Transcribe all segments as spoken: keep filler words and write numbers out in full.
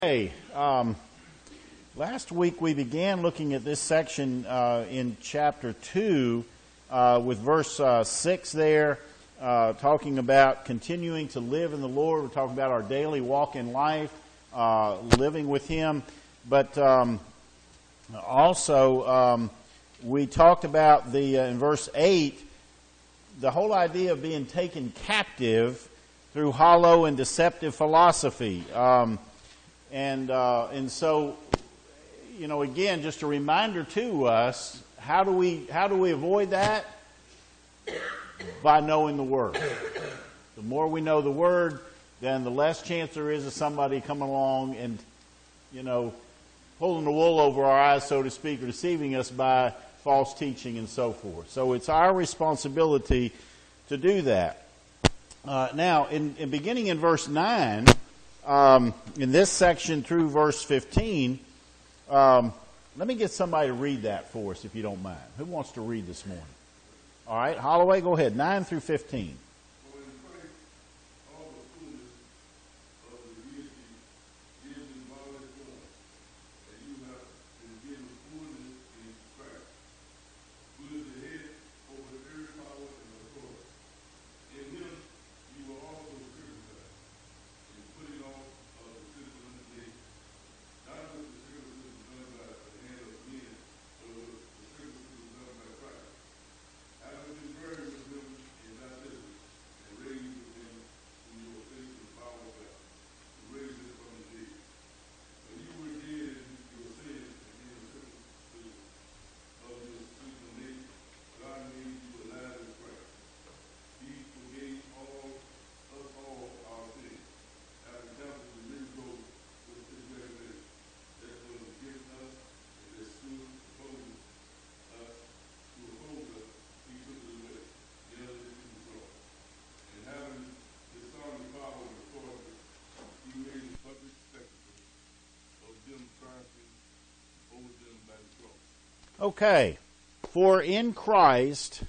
Hey, um, last week we began looking at this section uh, in chapter two uh, with verse uh, six there, uh, talking about continuing to live in the Lord. We're talking about our daily walk in life, uh, living with Him. But um, also um, we talked about the uh, in verse eight, the whole idea of being taken captive through hollow and deceptive philosophy. Um, And uh, and so, you know, again, just a reminder to us: how do we how do we avoid that? By knowing the Word. The more we know the Word, then the less chance there is of somebody coming along and, you know, pulling the wool over our eyes, so to speak, or deceiving us by false teaching and so forth. So it's our responsibility to do that. Uh, now, in, in beginning in verse nine. Um, in this section through verse fifteen, um, let me get somebody to read that for us, if you don't mind. Who wants to read this morning? All right, Holloway, go ahead. nine through fifteen. Okay, for in Christ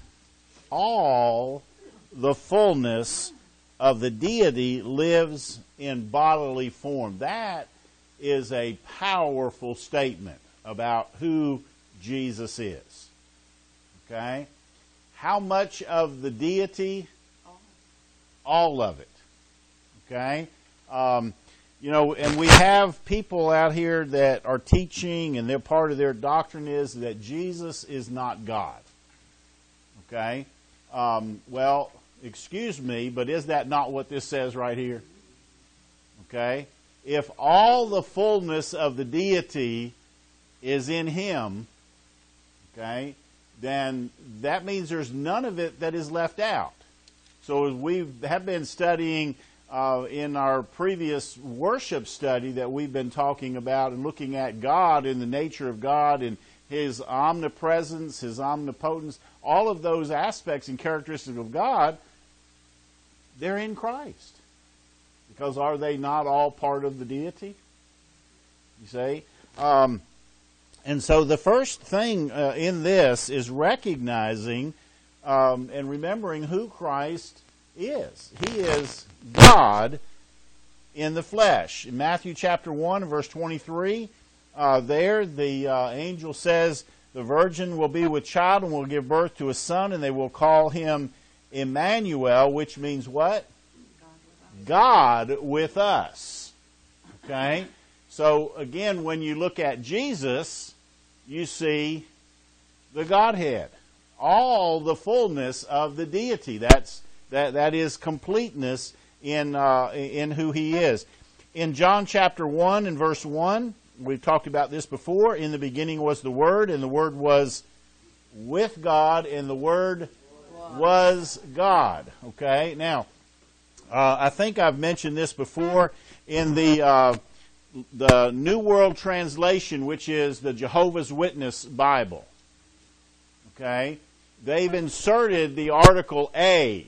all the fullness of the deity lives in bodily form. That is a powerful statement about who Jesus is. Okay? How much of the deity? All of it. Okay? Um, You know, and we have people out here that are teaching, and they're part of their doctrine is that Jesus is not God. Okay? Um, well, excuse me, but is that not what this says right here? Okay? If all the fullness of the deity is in Him, okay, then that means there's none of it that is left out. So as we have been studying Uh, in our previous worship study that we've been talking about and looking at God and the nature of God and His omnipresence, His omnipotence, all of those aspects and characteristics of God, they're in Christ. Because are they not all part of the deity? You see? Um, and so the first thing uh, in this is recognizing um, and remembering who Christ is. He is God in the flesh. In Matthew chapter one, verse twenty-three, uh, there the uh, angel says, the virgin will be with child and will give birth to a son, and they will call him Emmanuel, which means what? God with us. God with us. Okay? So, again, when you look at Jesus, you see the Godhead. All the fullness of the deity. That's That, that is completeness in uh, in who He is. In John chapter one and verse one, we've talked about this before. In the beginning was the Word, and the Word was with God, and the Word was God. Okay, now, uh, I think I've mentioned this before. In the, uh, the New World Translation, which is the Jehovah's Witness Bible, okay, they've inserted the article A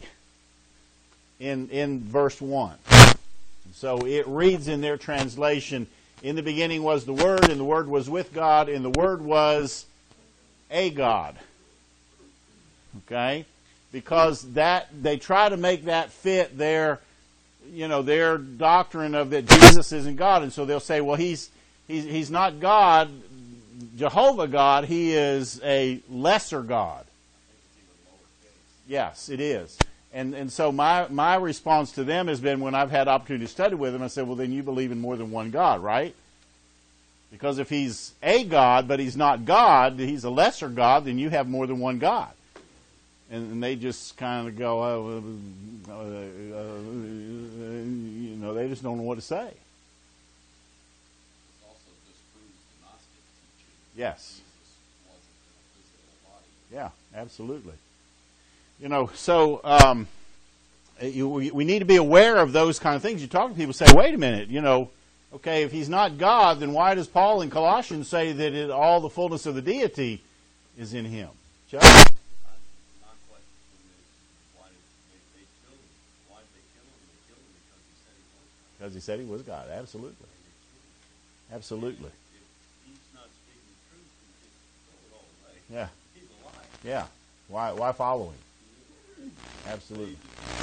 in in verse one. So it reads in their translation, in the beginning was the Word, and the Word was with God, and the Word was a God. Okay? Because that they try to make that fit their you know, their doctrine of that Jesus isn't God, and so they'll say, well, he's he's he's not God, Jehovah God. He is a lesser God. Yes, it is. And and so my, my response to them has been, when I've had opportunity to study with them, I said, well, then you believe in more than one God, right? Because if he's a God, but he's not God, he's a lesser God, then you have more than one God. And, and they just kind of go, oh, uh, uh, uh, you know, they just don't know what to say. It also disproves the Gnostic teaching. Yes. Jesus wasn't in a physical body. Yeah, absolutely. You know, so um, you, we, we need to be aware of those kind of things. You talk to people, say, wait a minute, you know, okay, if he's not God, then why does Paul in Colossians say that it, all the fullness of the deity is in him? Chuck? My question is, why did they, they kill him? Why did they kill him? They killed him because he said he was God. Because he said he was God, absolutely. Absolutely. If he's not speaking the truth, then just throw it all away. Yeah. He's a liar. Yeah. Why, why follow him? Absolutely.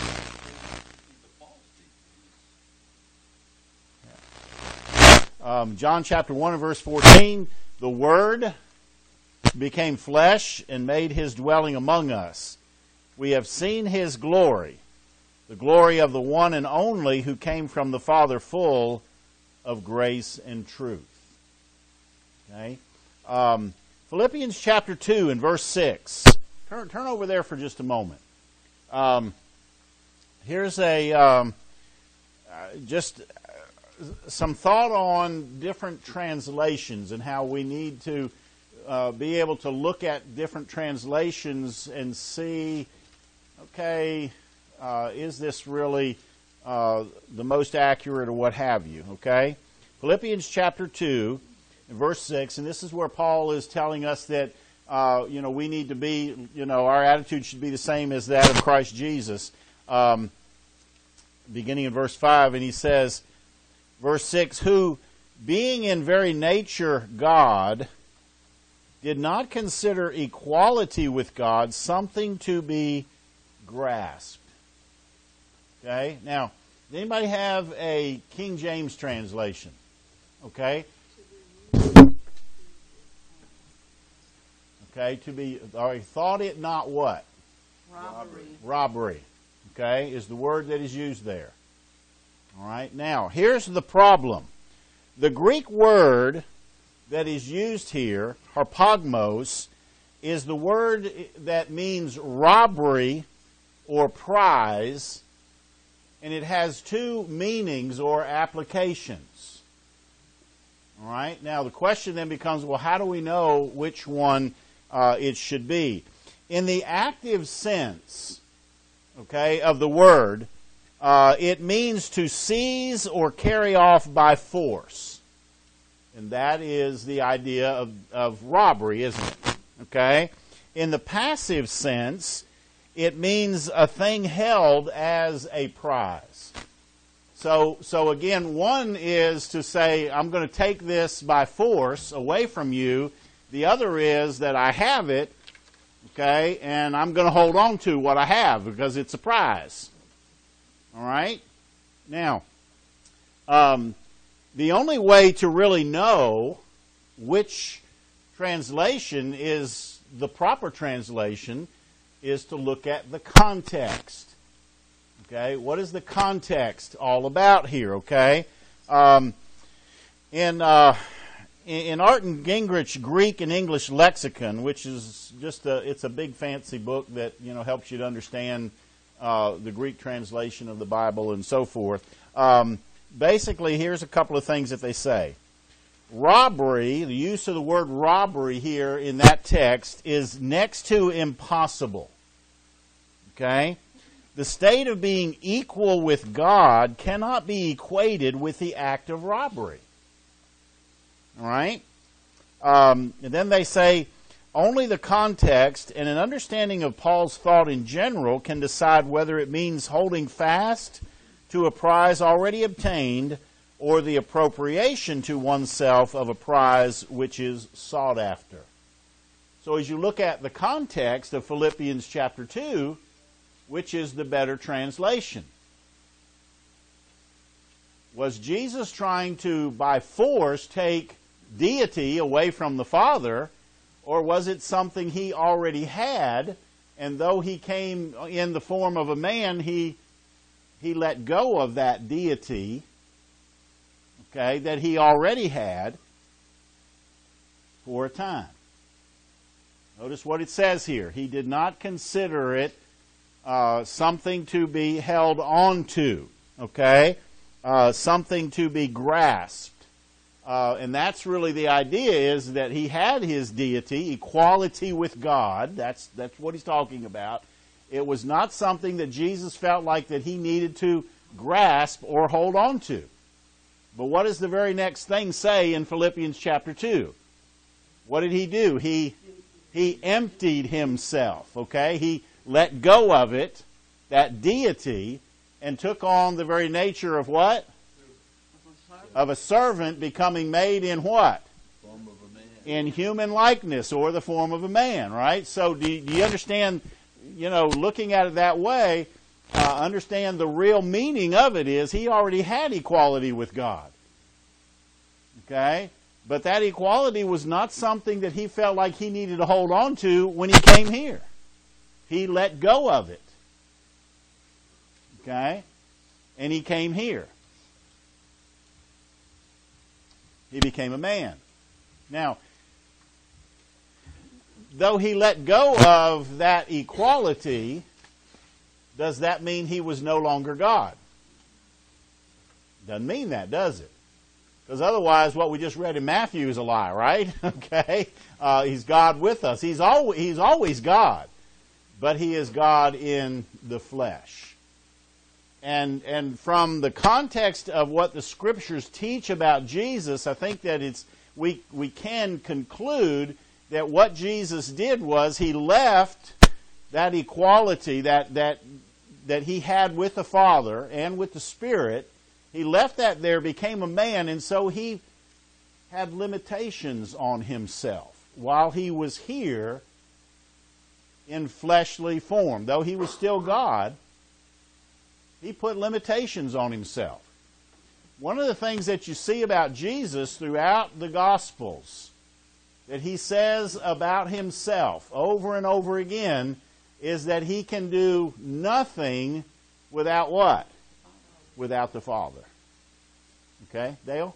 Um, John chapter one and verse fourteen, the Word became flesh and made his dwelling among us. We have seen his glory, the glory of the one and only who came from the Father, full of grace and truth. Okay? Um, Philippians chapter two and verse six. Turn, turn over there for just a moment. Um, here's a um, uh, just uh, some thought on different translations and how we need to uh, be able to look at different translations and see, okay, uh, is this really uh, the most accurate or what have you? Okay, Philippians chapter two, and verse six, and this is where Paul is telling us that. Uh, you know, we need to be, you know, our attitude should be the same as that of Christ Jesus. Um, beginning in verse five, and he says, verse six, who, being in very nature God, did not consider equality with God something to be grasped. Okay? Now, does anybody have a King James translation? Okay? Okay, to be, or thought it not what? Robbery. Robbery. Okay, is the word that is used there. All right, now, here's the problem. The Greek word that is used here, harpagmos, is the word that means robbery or prize, and it has two meanings or applications. All right, now the question then becomes, well, how do we know which one Uh, it should be? In the active sense, okay, of the word, uh, it means to seize or carry off by force. And that is the idea of, of robbery, isn't it? Okay? In the passive sense, it means a thing held as a prize. So, so again, one is to say, I'm going to take this by force away from you. The other is that I have it, okay, and I'm going to hold on to what I have because it's a prize. All right? Now, um, the only way to really know which translation is the proper translation is to look at the context. Okay? What is the context all about here, okay? Um, in... Uh, In Arden Gingrich Greek and English Lexicon, which is just a, it's a big fancy book that, you know, helps you to understand uh, the Greek translation of the Bible and so forth. Um, basically, here's a couple of things that they say. Robbery, the use of the word robbery here in that text is next to impossible. Okay? The state of being equal with God cannot be equated with the act of robbery. All right? Um, and then they say, only the context and an understanding of Paul's thought in general can decide whether it means holding fast to a prize already obtained or the appropriation to oneself of a prize which is sought after. So as you look at the context of Philippians chapter two, which is the better translation? Was Jesus trying to, by force, take deity away from the Father, or was it something he already had, and though he came in the form of a man, he he let go of that deity, okay, that he already had for a time? Notice what it says here. He did not consider it uh, something to be held on to, okay, uh, something to be grasped. Uh, and that's really the idea, is that he had his deity, equality with God. That's that's what he's talking about. It was not something that Jesus felt like that he needed to grasp or hold on to. But what does the very next thing say in Philippians chapter two? What did he do? He he emptied himself, okay? He let go of it, that deity, and took on the very nature of what? Of a servant, becoming made in what? Form of a man. In human likeness, or the form of a man, right? So do you, do you understand, you know, looking at it that way, uh, understand the real meaning of it is he already had equality with God. Okay? But that equality was not something that he felt like he needed to hold on to when he came here. He let go of it. Okay? And he came here. He became a man. Now, though he let go of that equality, does that mean he was no longer God? Doesn't mean that, does it? Because otherwise, what we just read in Matthew is a lie, right? Okay, uh, he's God with us. He's always he's always God, but he is God in the flesh. And and from the context of what the Scriptures teach about Jesus, I think that it's we we can conclude that what Jesus did was he left that equality that that that he had with the Father and with the Spirit. He left that there, became a man, and so he had limitations on himself while he was here in fleshly form. Though he was still God, he put limitations on himself. One of the things that you see about Jesus throughout the Gospels, that he says about himself over and over again, is that he can do nothing without what? Without the Father. Okay, Dale?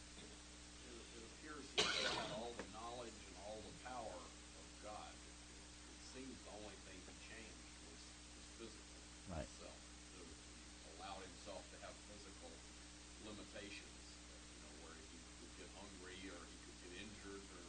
It, it appears that he had all the knowledge and all the power of God. It, it seems the only thing he changed was, was physical Right. himself. So he allowed himself to have physical limitations, you know, where he could get hungry or he could get injured, or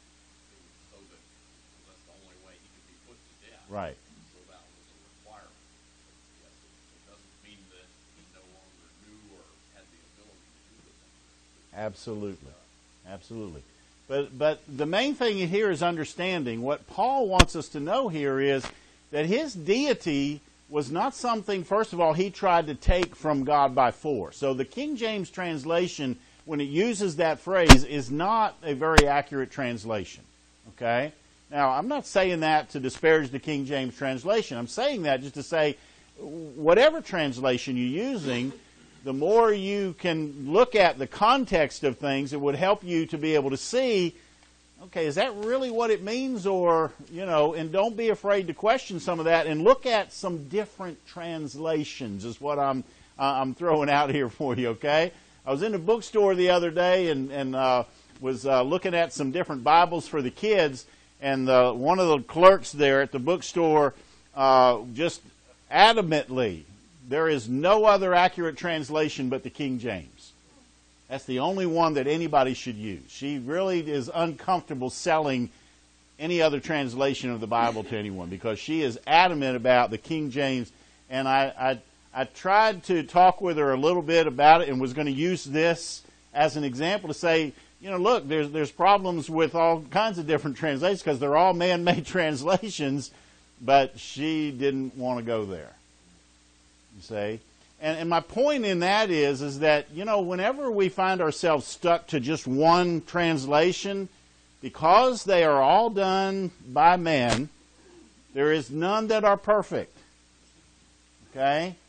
so that that's the only way he could be put to death. Right. So that was a requirement. But yes, it, it doesn't mean that he no longer knew or had the ability to do the things. Absolutely. Absolutely. But but the main thing here is understanding what Paul wants us to know here is that his deity was not something, first of all, he tried to take from God by force. So the King James translation, when it uses that phrase, is not a very accurate translation. Okay? Now, I'm not saying that to disparage the King James translation. I'm saying that just to say, whatever translation you're using, the more you can look at the context of things, it would help you to be able to see, okay, is that really what it means? Or, you know, and don't be afraid to question some of that and look at some different translations is what I'm uh, I'm throwing out here for you, okay? I was in the bookstore the other day and, and uh, was uh, looking at some different Bibles for the kids, and the, one of the clerks there at the bookstore uh, just adamantly, there is no other accurate translation but the King James. That's the only one that anybody should use. She really is uncomfortable selling any other translation of the Bible to anyone because she is adamant about the King James. And I, I, I tried to talk with her a little bit about it and was going to use this as an example to say, you know, look, there's there's problems with all kinds of different translations because they're all man-made translations, but she didn't want to go there. You see? And, and my point in that is, is that, you know, whenever we find ourselves stuck to just one translation, because they are all done by men, there is none that are perfect. Okay?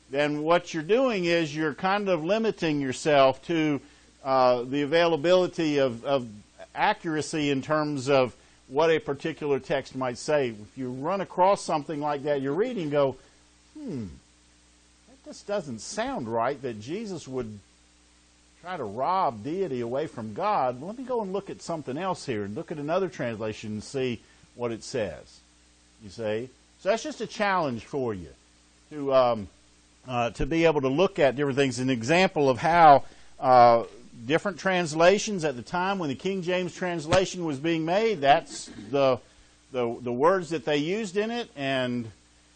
then what you're doing is you're kind of limiting yourself to uh, the availability of, of accuracy in terms of what a particular text might say. If you run across something like that, you're reading and go, hmm, that just doesn't sound right that Jesus would try to rob deity away from God. Let me go and look at something else here and look at another translation and see what it says. You see? So that's just a challenge for you to um, uh, to be able to look at different things. An example of how uh, different translations at the time when the King James translation was being made, that's the the, the words that they used in it, and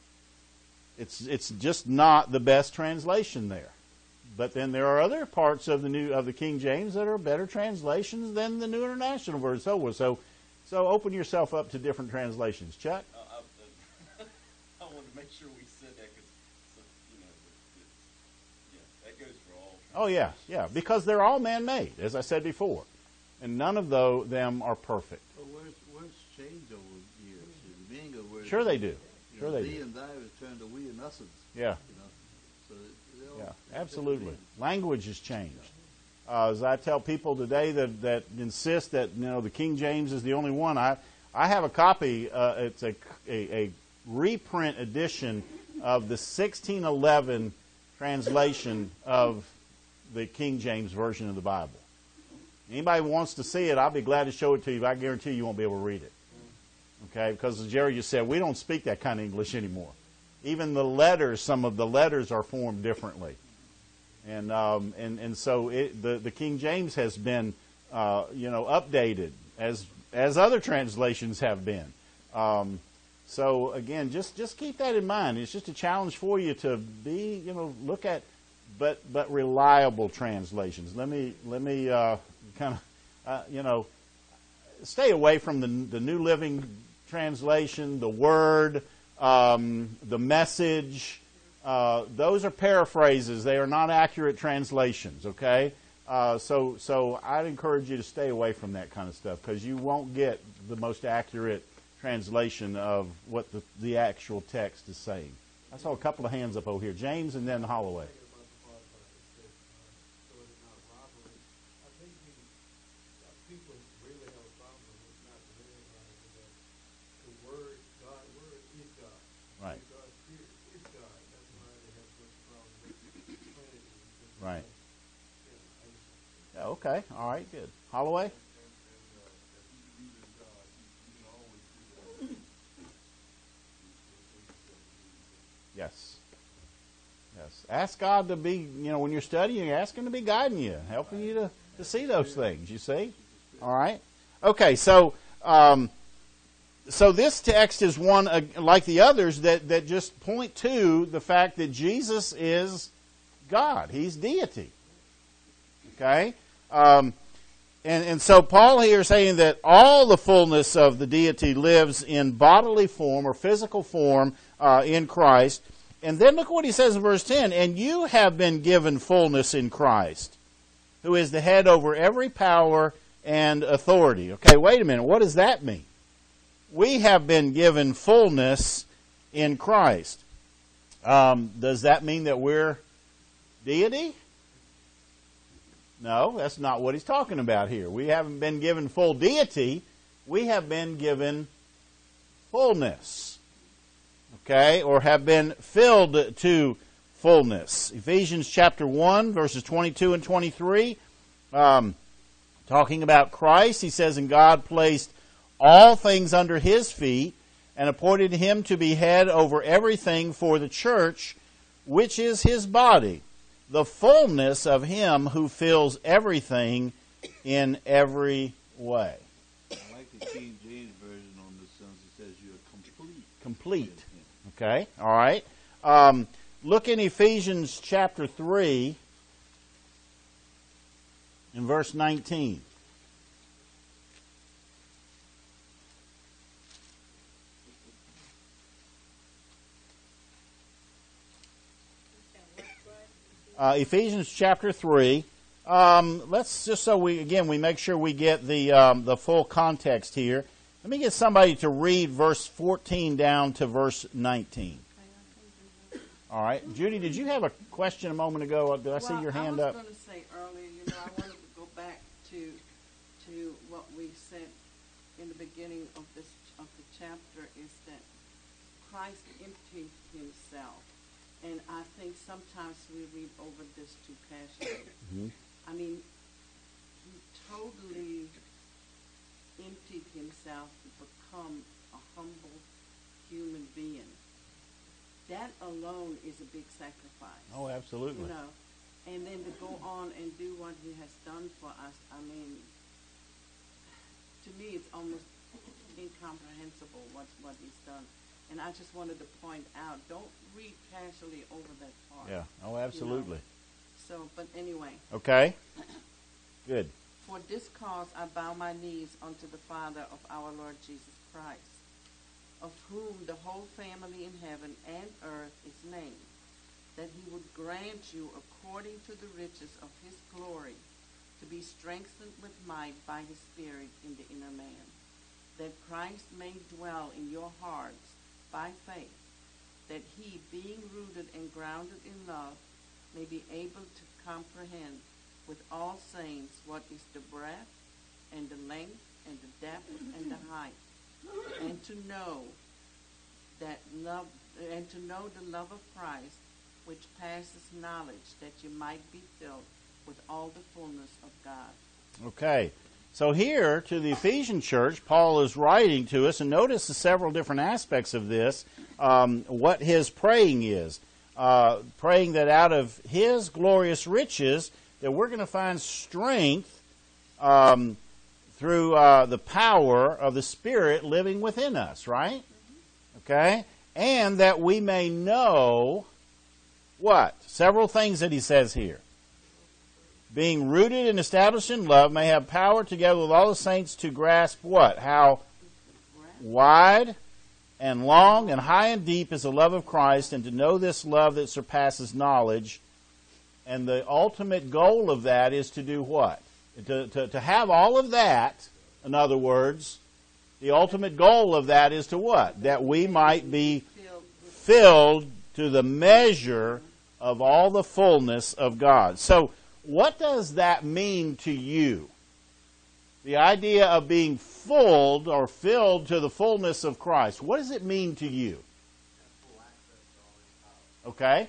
it's it's just not the best translation there. But then there are other parts of the new of the King James that are better translations than the New International Version. So so so open yourself up to different translations, Chuck. Uh, I, I wanted to make sure we said that because you know, it, yeah, that goes for all. Oh yeah, yeah, because they're all man-made, as I said before, and none of those, them are perfect. Well, words, words change over years. The meaning of words. Sure they do. You Sure know, they thee do. and thy was turned to we and us's. Yeah. You know, so they all Yeah, have absolutely. different meanings. Language has changed. Uh, as I tell people today that, that insist that you know the King James is the only one, I I have a copy. Uh, it's a, a a reprint edition of the sixteen eleven translation of the King James version of the Bible. Anybody who wants to see it, I'll be glad to show it to you, but I guarantee you won't be able to read it. Okay, because as Jerry just said, we don't speak that kind of English anymore. Even the letters, some of the letters are formed differently. And um, and and so it, the the King James has been uh, you know updated as as other translations have been. Um, so again, just just keep that in mind. It's just a challenge for you to be you know look at but but reliable translations. Let me let me uh, kind of uh, you know stay away from the the New Living Translation, the Word, um, the Message. Uh, those are paraphrases. They are not accurate translations, okay? Uh, so so I'd encourage you to stay away from that kind of stuff because you won't get the most accurate translation of what the, the actual text is saying. I saw a couple of hands up over here. James and then Holloway. Right. Right. Yeah, okay. All right. Good. Holloway? Yes. Yes. Ask God to be, you know, when you're studying, ask Him to be guiding you, helping you to, to see those things, you see? All right? Okay, so um, so this text is one, uh, like the others, that, that just point to the fact that Jesus is God. He's deity. Okay? Um, and, and so Paul here is saying that all the fullness of the deity lives in bodily form or physical form uh, in Christ. And then look what he says in verse ten. And you have been given fullness in Christ, who is the head over every power and authority. Okay, wait a minute. What does that mean? We have been given fullness in Christ. Um, does that mean that we're deity? No, that's not what he's talking about here. We haven't been given full deity. We have been given fullness. Okay, or have been filled to fullness. Ephesians chapter one, verses twenty-two and twenty-three, um, talking about Christ, he says, and God placed all things under His feet and appointed Him to be head over everything for the church, which is His body, the fullness of Him who fills everything in every way. I like the King James version on this sense. It says you're complete. Complete. Okay, all right. Um, look in Ephesians chapter three in verse nineteen. Uh, Ephesians chapter three. Um, let's just so we again we make sure we get the um, the full context here. Let me get somebody to read verse fourteen down to verse nineteen. All right. Judy, did you have a question a moment ago? Did I see Well, your hand I up? was going to say earlier, you know, I wanted to go back to to what we said in the beginning of this of the chapter is that Christ emptied himself, and I think sometimes we read over this too casually. Mm-hmm. I mean, he totally emptied himself to become a humble human being. That alone is a big sacrifice. Oh, absolutely. You know, and then to go on and do what he has done for us, I mean, to me it's almost incomprehensible what, what he's done. And I just wanted to point out, don't read casually over that part. Yeah. Oh, absolutely. You know? So, but anyway. Okay. Good. For this cause I bow my knees unto the Father of our Lord Jesus Christ, of whom the whole family in heaven and earth is named, that he would grant you, according to the riches of his glory, to be strengthened with might by his Spirit in the inner man, that Christ may dwell in your hearts by faith, that he, being rooted and grounded in love, may be able to comprehend with all saints what is the breadth and the length and the depth and the height, and to know that love, and to know the love of Christ, which passes knowledge, that you might be filled with all the fullness of God. Okay. So here to the Ephesian church, Paul is writing to us, and notice the several different aspects of this, um, what his praying is. Uh, praying that out of his glorious riches, that we're going to find strength um, through uh, the power of the Spirit living within us, right? Okay? And that we may know what? Several things that he says here. Being rooted and established in love, may have power together with all the saints to grasp what? How wide and long and high and deep is the love of Christ, and to know this love that surpasses knowledge. And the ultimate goal of that is to do what? To, to, to have all of that, in other words, the ultimate goal of that is to what? That we might be filled to the measure of all the fullness of God. So, what does that mean to you? The idea of being full or filled to the fullness of Christ. What does it mean to you? Okay.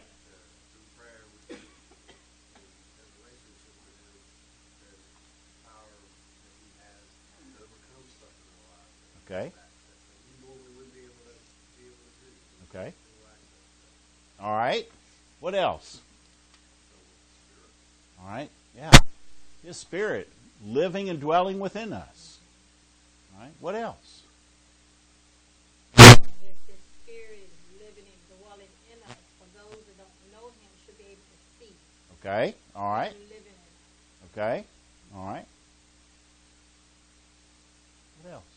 Okay. Okay. All right. What else? All right. Yeah. His Spirit living and dwelling within us. All right. What else? And if His Spirit is living and dwelling in us, for those that don't know Him should be able to see. Okay. All right. Him living in us. Okay. All right. What else?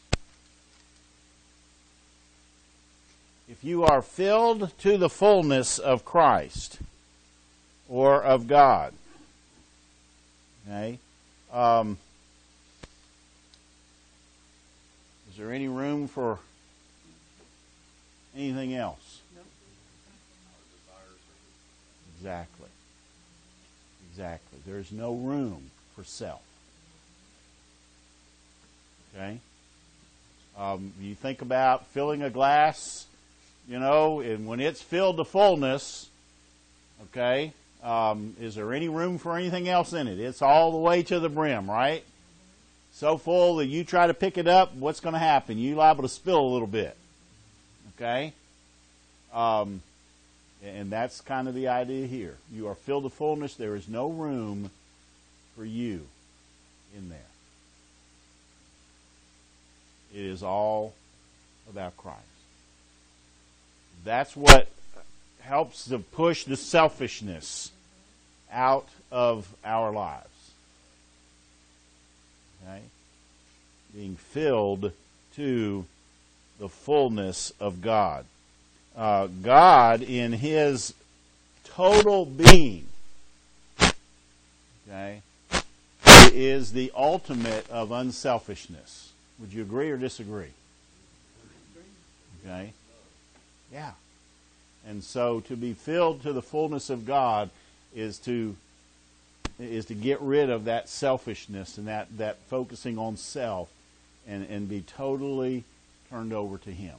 If you are filled to the fullness of Christ or of God, okay, um, is there any room for anything else? Nope. Exactly. Exactly. There's no room for self. Okay? Um, you think about filling a glass, you know, and when it's filled to fullness, okay, um, is there any room for anything else in it? It's all the way to the brim, right? So full that you try to pick it up, what's going to happen? You're liable to spill a little bit, okay? Um, and that's kind of the idea here. You are filled to fullness. There is no room for you in there. It is all about Christ. That's what helps to push the selfishness out of our lives. Okay? Being filled to the fullness of God. Uh, God, in His total being, okay, is the ultimate of unselfishness. Would you agree or disagree? Okay. Yeah. And so to be filled to the fullness of God is to is to get rid of that selfishness and that, that focusing on self and, and be totally turned over to Him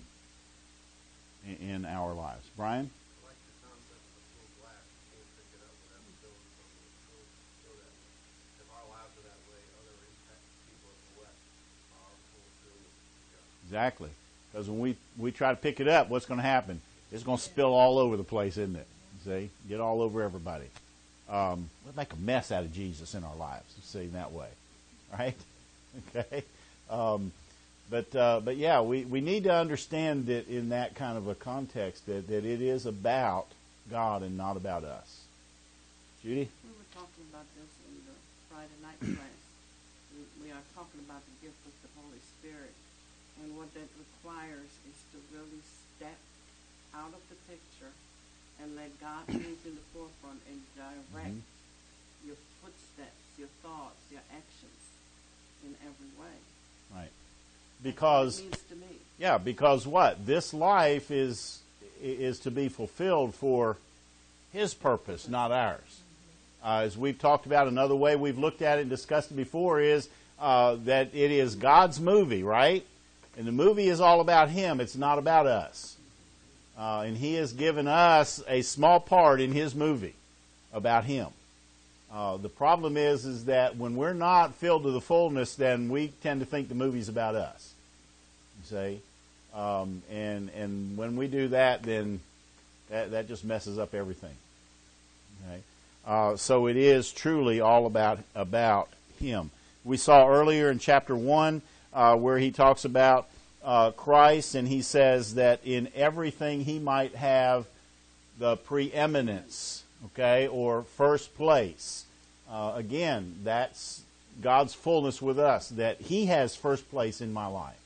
in, in our lives. Brian? I like the concept of the full glass. You can't pick it up without filling something with full, fill that way. If our lives are that way, other impact people at the West are fulfilled with God. Exactly. Because when we, we try to pick it up, what's going to happen? It's going to spill all over the place, isn't it? See? Get all over everybody. Um, we'll make a mess out of Jesus in our lives, see, that way. Right? Okay? Um, but, uh, but yeah, we, we need to understand that in that kind of a context that, that it is about God and not about us. Judy? We were talking about this in the Friday night class. We, we are talking about the gift of the Holy Spirit. And what that requires is to really step out of the picture and let God move in the forefront and direct mm-hmm. your footsteps, your thoughts, your actions in every way. Right. Because That's what it means to me. Yeah, because what? This life is is to be fulfilled for His purpose, not ours. Uh, as we've talked about, another way we've looked at it and discussed it before is uh, that it is God's movie, right? And the movie is all about Him. It's not about us. Uh, and He has given us a small part in His movie about Him. Uh, the problem is, is that when we're not filled to the fullness, then we tend to think the movie's about us. You see? Um, and and when we do that, then that, that just messes up everything. Okay? Uh, so it is truly all about about Him. We saw earlier in chapter one uh, where he talks about Uh, Christ, and he says that in everything he might have the preeminence, okay, or first place. Uh, again, that's God's fullness with us, that He has first place in my life.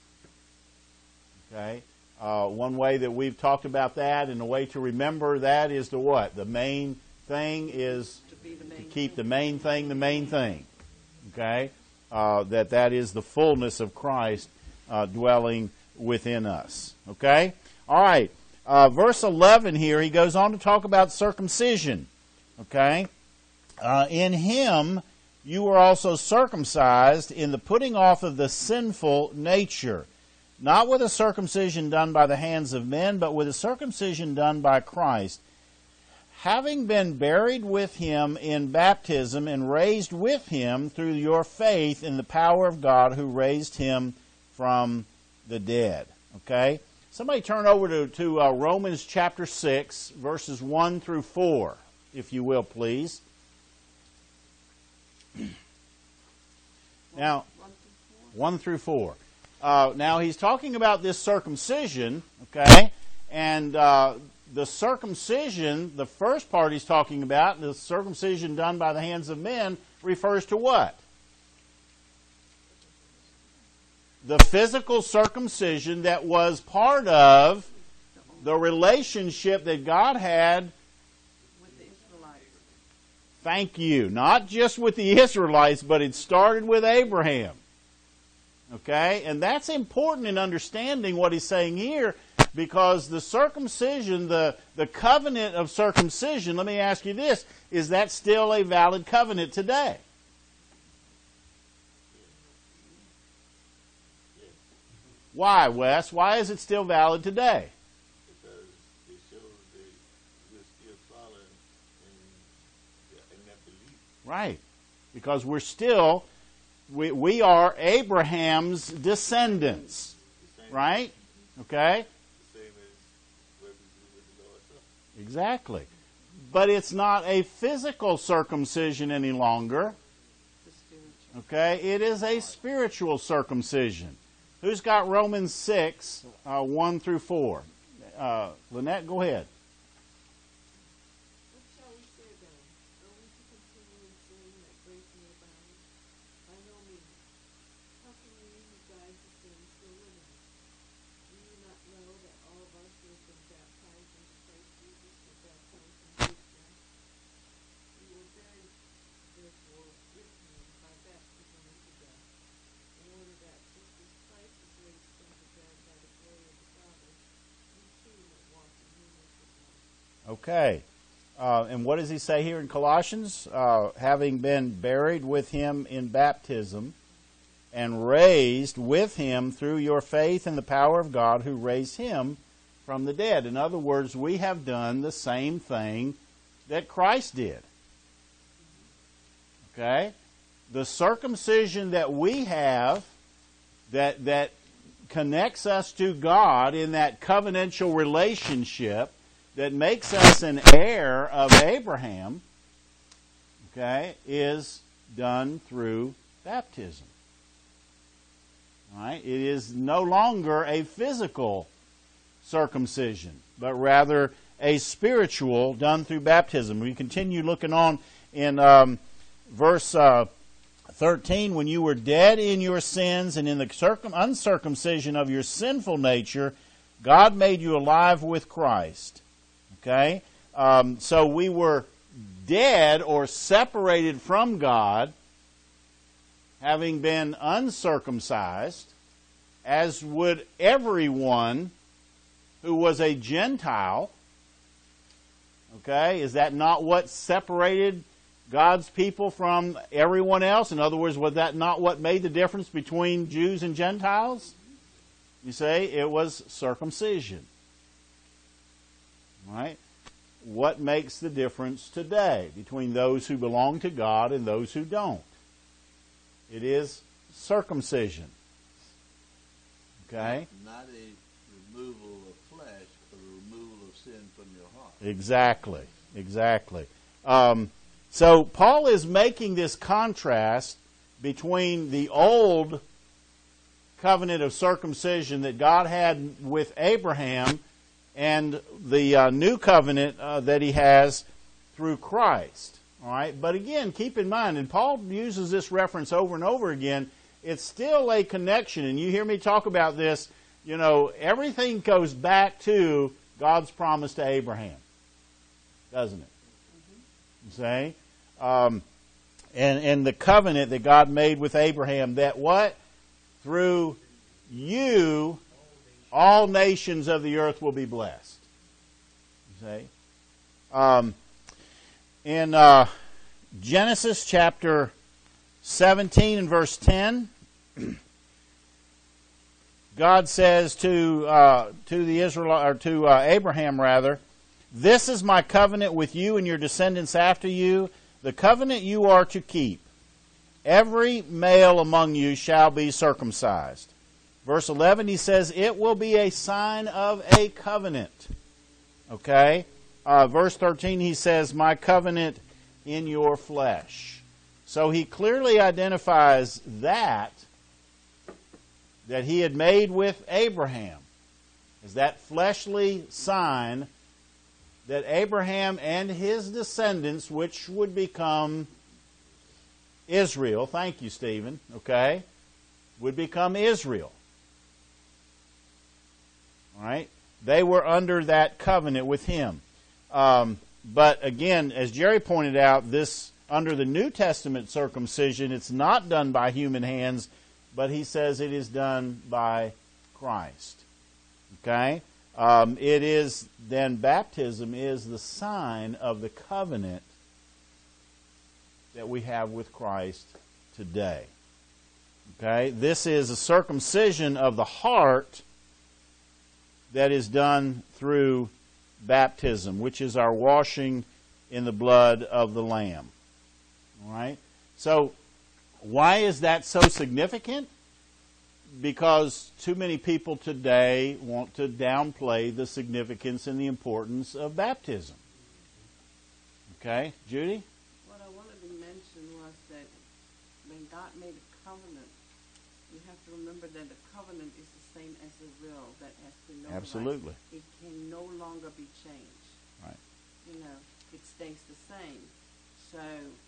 Okay? Uh, one way that we've talked about that, and a way to remember that is to what? The main thing is To be the main to keep thing. the main thing the main thing. Okay? Uh, that that is the fullness of Christ Uh, dwelling within us. Okay? All right. Uh, verse eleven here, he goes on to talk about circumcision. Okay? Uh, in Him you were also circumcised in the putting off of the sinful nature, not with a circumcision done by the hands of men, but with a circumcision done by Christ, having been buried with Him in baptism and raised with Him through your faith in the power of God who raised Him from the dead. Okay? Somebody turn over to, to uh, Romans chapter six, verses one through four, if you will, please. Now, one through four. Uh, now, he's talking about this circumcision, okay? And uh, the circumcision, the first part he's talking about, the circumcision done by the hands of men, refers to what? The physical circumcision that was part of the relationship that God had With the Israelites. Thank you. Not just with the Israelites, but it started with Abraham. Okay? And that's important in understanding what he's saying here, because the circumcision, the, the covenant of circumcision, let me ask you this, is that still a valid covenant today? Why, Wes? Why is it still valid today? Because it shows that we're still following in, in that belief. Right. Because we're still, we, we are Abraham's descendants. Right? Okay? The same as what we do with the Lord's Supper. Exactly. But it's not a physical circumcision any longer. The spiritual. Okay? It is a spiritual circumcision. Who's got Romans six, uh, one through four? Uh, Lynette, go ahead. What shall we say then? Are we to continue in sin that grace may abound? By no means. How can we who died to sin still live in it? Do you not know that all of us who have been baptized into Christ Jesus were baptized into His death? We were buried, therefore, with Him by baptism into death, in order that, just as Christ was raised from the dead by the glory of the Father, we too might walk in newness of Okay. Uh, and what does he say here in Colossians? Uh, having been buried with him in baptism and raised with him through your faith in the power of God who raised him from the dead. In other words, we have done the same thing that Christ did. Okay? The circumcision that we have that that connects us to God in that covenantal relationship that makes us an heir of Abraham, okay, is done through baptism. All right? It is no longer a physical circumcision, but rather a spiritual done through baptism. We continue looking on in um, verse uh, thirteen, when you were dead in your sins and in the circum- uncircumcision of your sinful nature, God made you alive with Christ. Okay? Um, so we were dead or separated from God, having been uncircumcised, as would everyone who was a Gentile. Okay? Is that not what separated God's people from everyone else? In other words, was that not what made the difference between Jews and Gentiles? You say it was circumcision. Right? What makes the difference today between those who belong to God and those who don't? It is circumcision. Okay? Not a removal of flesh, but a removal of sin from your heart. Exactly. Exactly. Um, so Paul is making this contrast between the old covenant of circumcision that God had with Abraham and the uh, new covenant uh, that he has through Christ. All right? But again, keep in mind, and Paul uses this reference over and over again, it's still a connection. And you hear me talk about this, you know, everything goes back to God's promise to Abraham, doesn't it? You say? Um, and, and the covenant that God made with Abraham, that what? Through you, all nations of the earth will be blessed. You see? Um, in uh, Genesis chapter seventeen and verse ten, God says to uh, to the Israel or to uh, Abraham rather, "This is my covenant with you and your descendants after you, the covenant you are to keep. Every male among you shall be circumcised." Verse eleven, he says, "It will be a sign of a covenant." Okay? Uh, verse thirteen, he says, "My covenant in your flesh." So he clearly identifies that, that he had made with Abraham, as that fleshly sign that Abraham and his descendants, which would become Israel, thank you, Stephen, okay, would become Israel. All right? They were under that covenant with him. Um, but again, as Jerry pointed out, this under the New Testament circumcision, it's not done by human hands, but he says it is done by Christ. Okay? Um, it is, then baptism is the sign of the covenant that we have with Christ today. Okay? This is a circumcision of the heart that is done through baptism, which is our washing in the blood of the Lamb. All right? So, why is that so significant? Because too many people today want to downplay the significance and the importance of baptism. Okay, Judy? What I wanted to mention was that when God made a covenant, you have to remember that the covenant is the same as a will that has been notarized. Absolutely. It can no longer be changed. Right. You know, it stays the same. So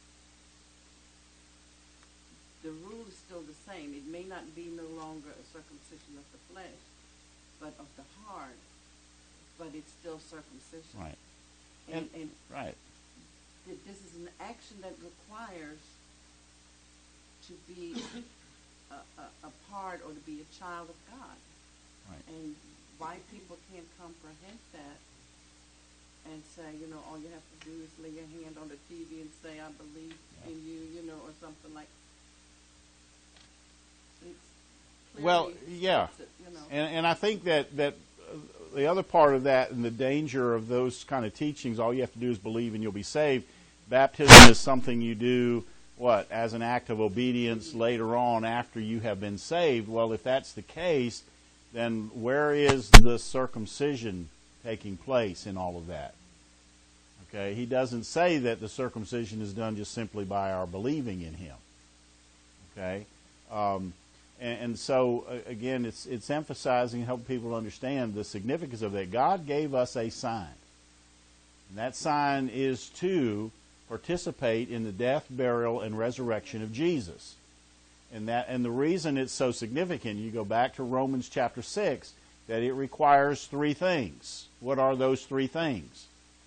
the rule is still the same. It may not be no longer a circumcision of the flesh, but of the heart. But it's still circumcision. Right. And, And- and Right. th- this is an action that requires to be a, a, a part or to be a child of God. Right. And why people can't comprehend that and say, you know, all you have to do is lay your hand on the T V and say, I believe in you, you know, or something like it's Well, clearly yeah. states it, you know. And, and I think that, that uh, the other part of that and the danger of those kind of teachings, all you have to do is believe and you'll be saved. Baptism is something you do, what, as an act of obedience later on after you have been saved. Well, if that's the case, then where is the circumcision taking place in all of that? Okay, he doesn't say that the circumcision is done just simply by our believing in him. Okay, um, and, and so uh, again, it's it's emphasizing, helping people understand the significance of that. God gave us a sign, and that sign is to participate in the death, burial, and resurrection of Jesus. And that, and the reason it's so significant, you go back to Romans chapter six, that it requires three things. What are those three things?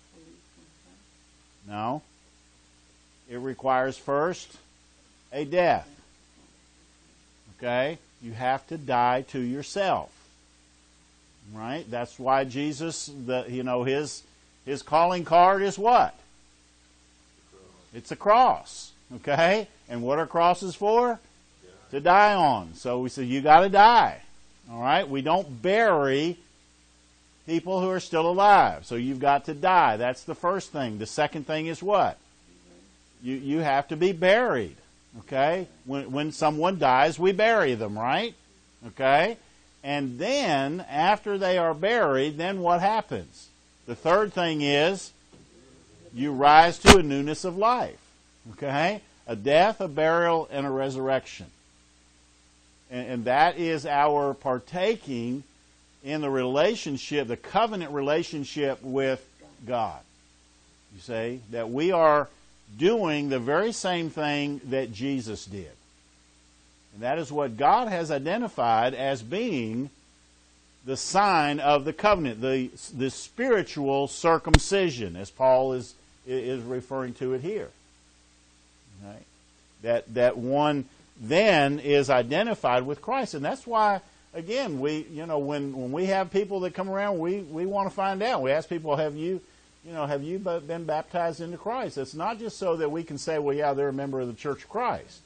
No. It requires first a death. Okay? You have to die to yourself. Right? That's why Jesus, the you know, his his calling card is what? It's a cross. Okay? And what are crosses for? To die on. So we say, you got to die. All right? We don't bury people who are still alive. So you've got to die. That's the first thing. The second thing is what? You you have to be buried. Okay? When when someone dies, we bury them, right? Okay? And then, after they are buried, then what happens? The third thing is, you rise to a newness of life. Okay? A death, a burial, and a resurrection. And, and that is our partaking in the relationship, the covenant relationship with God. You see, that we are doing the very same thing that Jesus did. And that is what God has identified as being the sign of the covenant, the, the spiritual circumcision, as Paul is, is referring to it here. Right? That, that one then is identified with Christ. And that's why, again, we, you know, when, when we have people that come around, we, we want to find out. We ask people, have you, you know, have you been baptized into Christ? It's not just so that we can say, well, yeah, they're a member of the Church of Christ.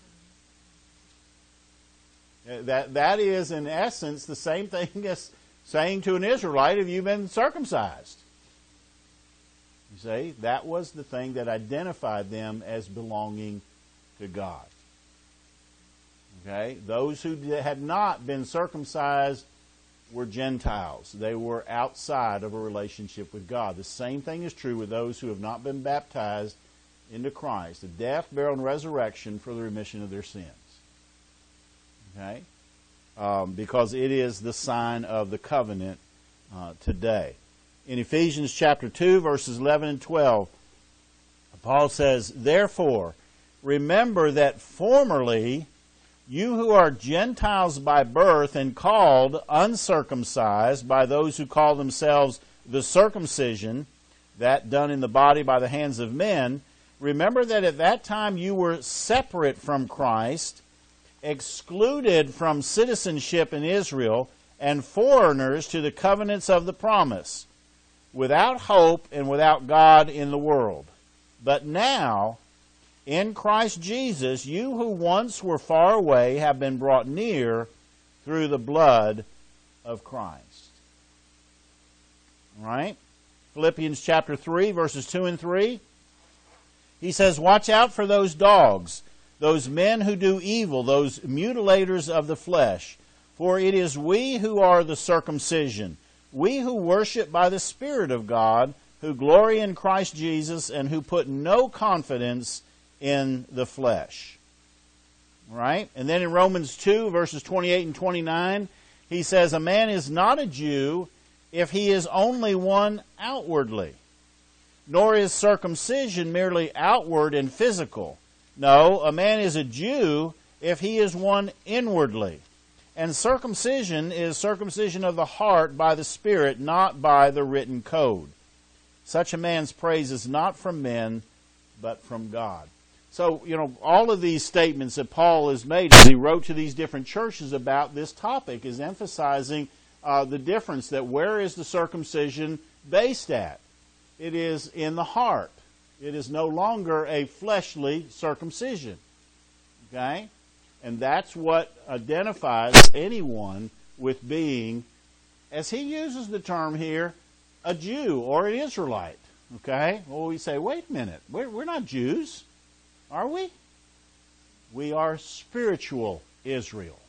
That, that is, in essence, the same thing as saying to an Israelite, have you been circumcised? You see, that was the thing that identified them as belonging to God. Okay? Those who had not been circumcised were Gentiles. They were outside of a relationship with God. The same thing is true with those who have not been baptized into Christ, the death, burial, and resurrection for the remission of their sins. Okay? Um, because it is the sign of the covenant uh, today. In Ephesians chapter two, verses eleven and twelve, Paul says, therefore, remember that formerly you who are Gentiles by birth and called uncircumcised by those who call themselves the circumcision, that done in the body by the hands of men, remember that at that time you were separate from Christ, excluded from citizenship in Israel, and foreigners to the covenants of the promise, without hope and without God in the world. But now, in Christ Jesus, you who once were far away have been brought near through the blood of Christ. All right? Philippians chapter three, verses two and three. He says, watch out for those dogs, those men who do evil, those mutilators of the flesh. For it is we who are the circumcision, we who worship by the Spirit of God, who glory in Christ Jesus, and who put no confidence in the flesh. Right? And then in Romans two, verses twenty-eight and twenty-nine, he says, a man is not a Jew if he is only one outwardly, nor is circumcision merely outward and physical. No, a man is a Jew if he is one inwardly. And circumcision is circumcision of the heart by the Spirit, not by the written code. Such a man's praise is not from men, but from God. So, you know, all of these statements that Paul has made as he wrote to these different churches about this topic is emphasizing uh, the difference that where is the circumcision based at? it is in the heart. It is no longer a fleshly circumcision. Okay? And that's what identifies anyone with being, as he uses the term here, a Jew or an Israelite. Okay? Well, we say, wait a minute, we're, we're not Jews, are we? We are spiritual Israel.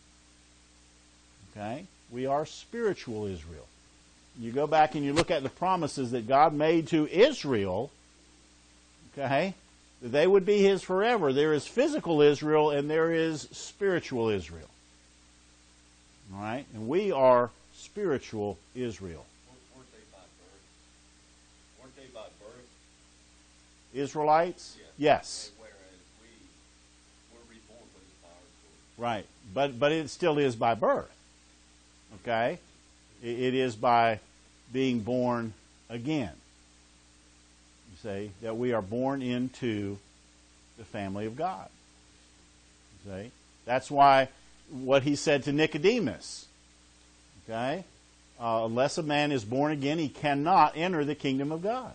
Okay? We are spiritual Israel. You go back and you look at the promises that God made to Israel, okay, that they would be His forever. There is physical Israel and there is spiritual Israel. All right? And we are spiritual Israel. Weren't they by birth? Weren't they by birth? Israelites? Yes. Yes. Whereas we were reborn, but it's by our choice. Right. But but it still is by birth. Okay? It, it is by being born again. You see, that we are born into the family of God. You see? That's why what he said to Nicodemus. Okay? Uh, unless a man is born again, he cannot enter the kingdom of God.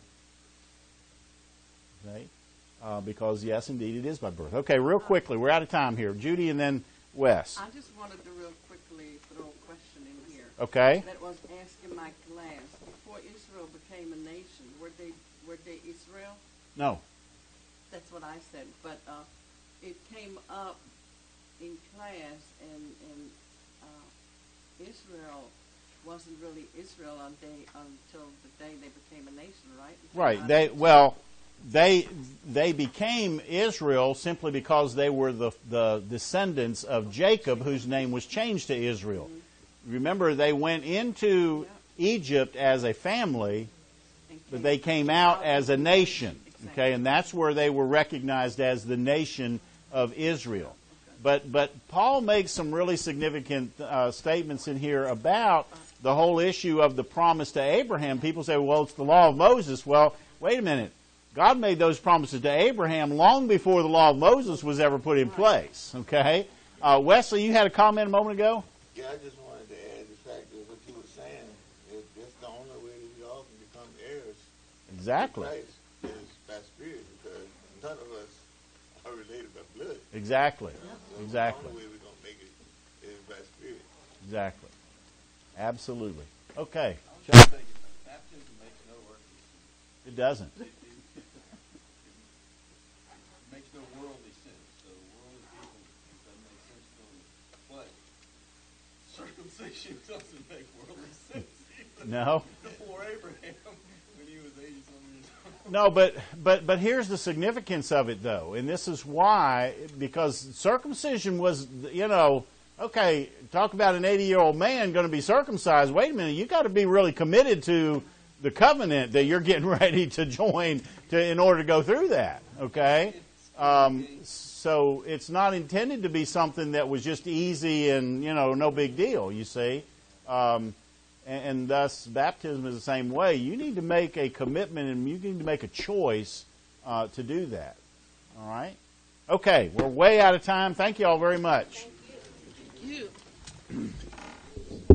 Okay? Uh, because, yes, indeed, it is by birth. Okay, real quickly, we're out of time here. Judy and then Wes. I just wanted to real quickly throw a question in here. Okay? That was asked in my class. Before Israel became a nation, were they were they Israel? No. That's what I said. But uh, it came up in class, and, and uh, Israel wasn't really Israel on day, until the day they became a nation, right? Right. They well, they they became Israel simply because they were the the descendants of Jacob, whose name was changed to Israel. Mm-hmm. Remember, they went into yeah. Egypt as a family, but they came out as a nation. Okay, and that's where they were recognized as the nation of Israel. But but Paul makes some really significant uh, statements in here about the whole issue of the promise to Abraham. People say, well, it's the law of Moses. Well, wait a minute. God made those promises to Abraham long before the law of Moses was ever put in place. Okay? Uh, Wesley, you had a comment a moment ago? Yeah, I just wanted to add the fact that what you were saying is that's the only way that we all can become heirs. Exactly. Christ is by spirit, because none of us are related by blood. Exactly. So Exactly. The only way we're going to make it is by spirit. Exactly. Absolutely. Okay. I was just thinking, baptism makes no earthly sense. It doesn't. It, it, it, it makes no worldly sense. So worldly people, it doesn't make sense to them. But circumcision doesn't make worldly sense either. No. Before Abraham, when he was eighty-some years old. No, but but but here's the significance of it, though, and this is why, because circumcision was, you know, okay, talk about an eighty-year-old man going to be circumcised. Wait a minute, you got to be really committed to the covenant that you're getting ready to join to in order to go through that. Okay, um, so it's not intended to be something that was just easy and, you know, no big deal. You see. Um, And, and thus, baptism is the same way. You need to make a commitment and you need to make a choice uh, to do that. All right? Okay, we're way out of time. Thank you all very much. Thank you.